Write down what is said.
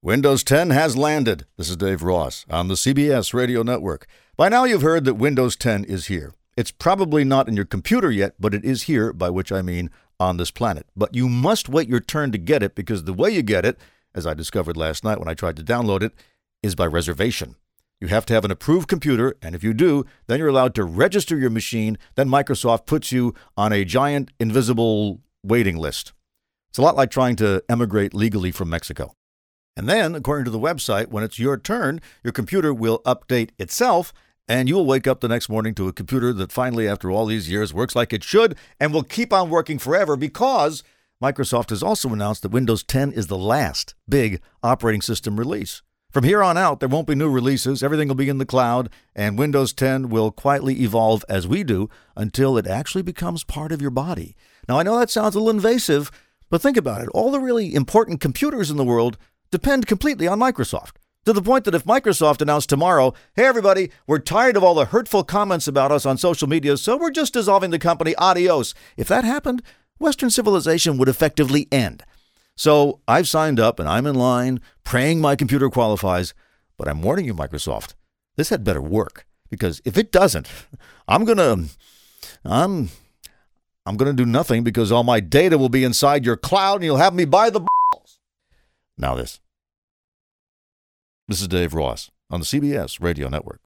Windows 10 has landed. This is Dave Ross on the CBS Radio Network. By now you've heard that Windows 10 is here. It's probably not in your computer yet, but it is here, by which I mean on this planet. But you must wait your turn to get it, because the way you get it, as I discovered last night when I tried to download it, is by reservation. You have to have an approved computer, and if you do, then you're allowed to register your machine. Then Microsoft puts you on a giant invisible waiting list. It's a lot like trying to emigrate legally from Mexico. And then, according to the website, when it's your turn, your computer will update itself, and you will wake up the next morning to a computer that finally, after all these years, works like it should and will keep on working forever, because Microsoft has also announced that Windows 10 is the last big operating system release. From here on out, there won't be new releases. Everything will be in the cloud, and Windows 10 will quietly evolve as we do until it actually becomes part of your body. Now, I know that sounds a little invasive, but think about it. All the really important computers in the world depend completely on Microsoft, to the point that if Microsoft announced tomorrow, hey, everybody, we're tired of all the hurtful comments about us on social media, so we're just dissolving the company, adios. If that happened, Western civilization would effectively end. So I've signed up and I'm in line, praying my computer qualifies, but I'm warning you, Microsoft, this had better work, because if it doesn't, I'm gonna do nothing, because all my data will be inside your cloud and you'll have me by the balls. Now this is Dave Ross on the CBS Radio Network.